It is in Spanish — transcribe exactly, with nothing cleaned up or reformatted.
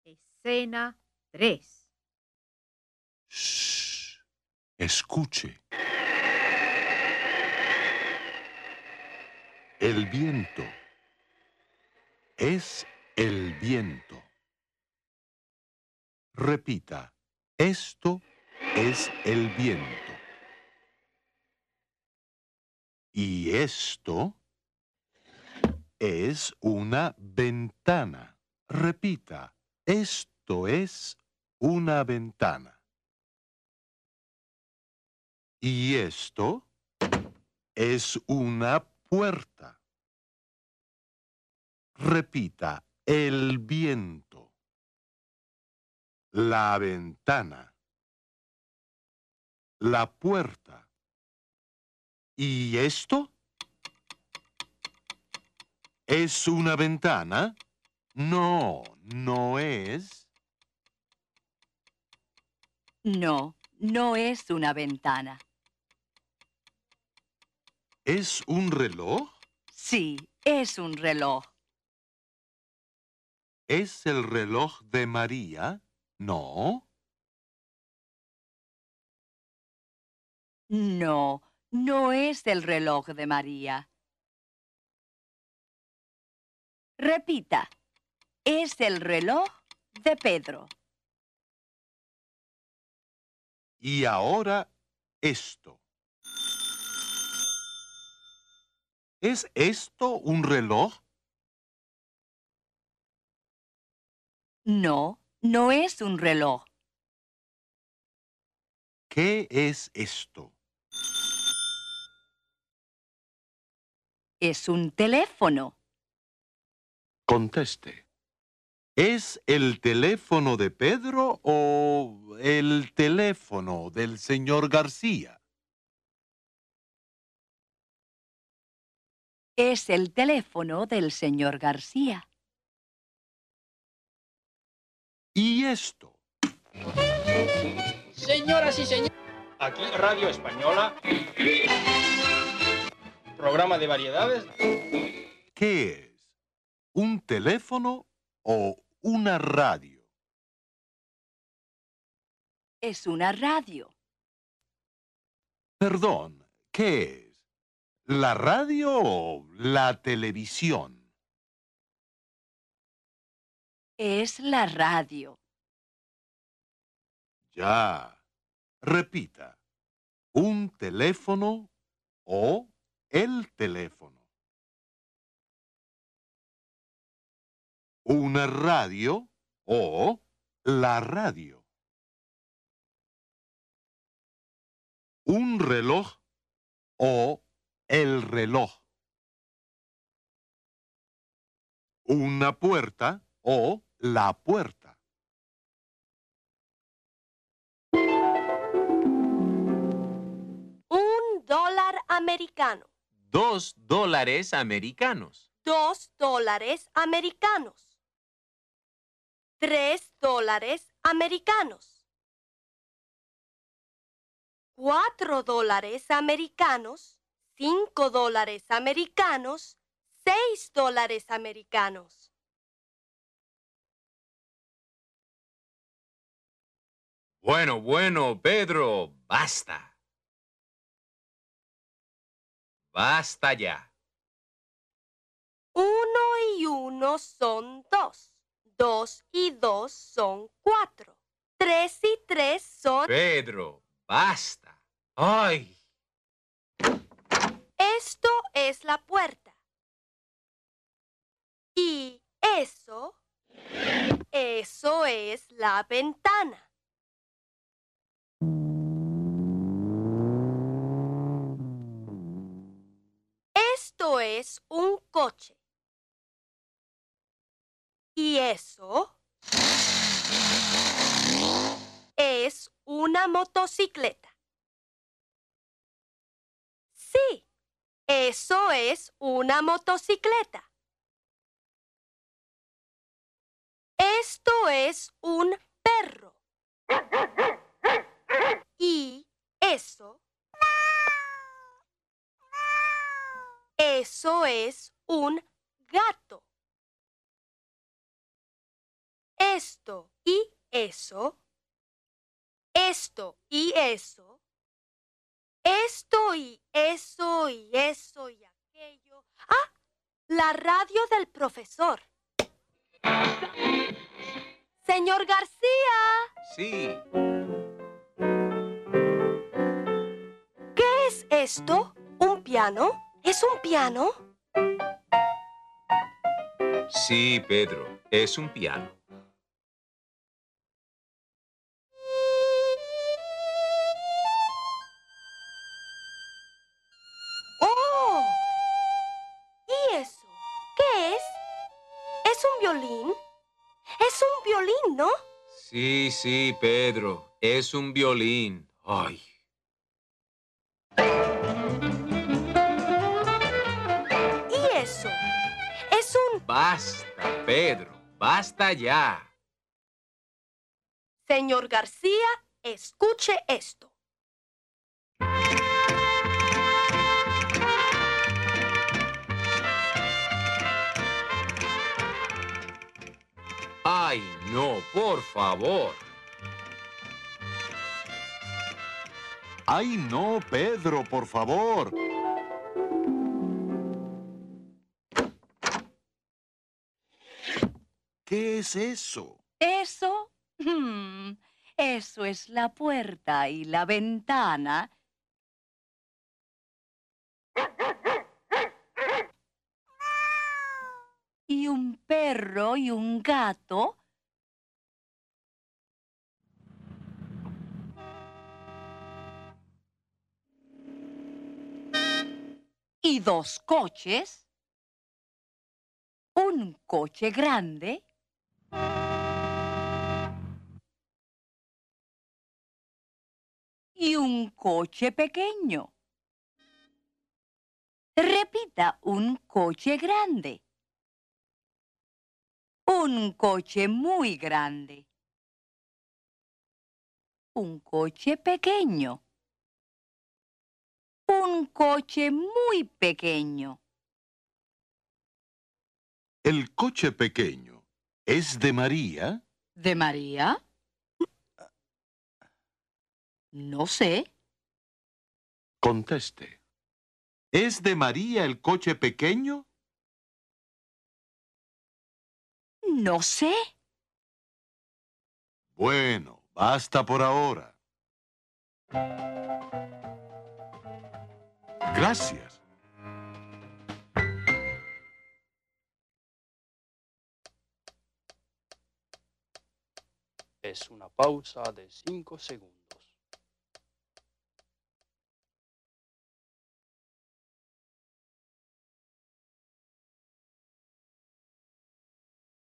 Escena tres. Shh. Escuche. El viento. Es el viento. Repita. Esto es el viento. Y esto es una ventana. Repita. Esto es una ventana. Y esto es una puerta. Repita. El viento. La ventana. La puerta. ¿Y esto? ¿Es una ventana? No, no es. No, no es una ventana. ¿Es un reloj? Sí, es un reloj. ¿Es el reloj de María? No. No, no es el reloj de María. Repita, es el reloj de Pedro. Y ahora esto. ¿Es esto un reloj? No, no es un reloj. ¿Qué es esto? Es un teléfono. Conteste. ¿Es el teléfono de Pedro o el teléfono del señor García? Es el teléfono del señor García. ¿Y esto? Señoras y señores, aquí Radio Española, programa de variedades. ¿Qué es? ¿Un teléfono o una radio? Es una radio. Perdón, ¿qué es? ¿La radio o la televisión? Es la radio. Ya. Repita. ¿Un teléfono o el teléfono? ¿Una radio o la radio? ¿Un reloj o el reloj? ¿Una puerta o la puerta? Un dólar americano. Dos dólares americanos. Dos dólares americanos. Tres dólares americanos. Cuatro dólares americanos. Cinco dólares americanos. Seis dólares americanos. Bueno, bueno, Pedro, basta. Basta ya. Uno y uno son dos. Dos y dos son cuatro. Tres y tres son... Pedro, basta. ¡Ay! Esto es la puerta. Y eso, eso es la ventana. Esto es un coche. Y eso es una motocicleta. Sí, eso es una motocicleta. Esto es un perro. Y eso, eso es un gato. esto y eso, esto y eso, esto y eso y eso y aquello. ¡Ah! La radio del profesor. Señor García. Sí. ¿Qué es esto? ¿Un piano? ¿Es un piano? Sí, Pedro, es un piano. ¡Oh! ¿Y eso? ¿Qué es? ¿Es un violín? Es un violín, ¿no? Sí, sí, Pedro, es un violín. Ay. ¿Y eso? Es un... Basta, Pedro, basta ya. Señor García, escuche esto. Ay, no, por favor. ¡Ay, no, Pedro, por favor! ¿Qué es eso? ¿Eso? Hmm, eso es la puerta y la ventana. Y un perro y un gato. Y dos coches. Un coche grande. Y un coche pequeño. Repita, un coche grande. Un coche muy grande. Un coche pequeño. Un coche muy pequeño. ¿El coche pequeño es de María? ¿De María? No sé. Conteste. ¿Es de María el coche pequeño? No sé. Bueno, basta por ahora. Gracias. Es una pausa de cinco segundos.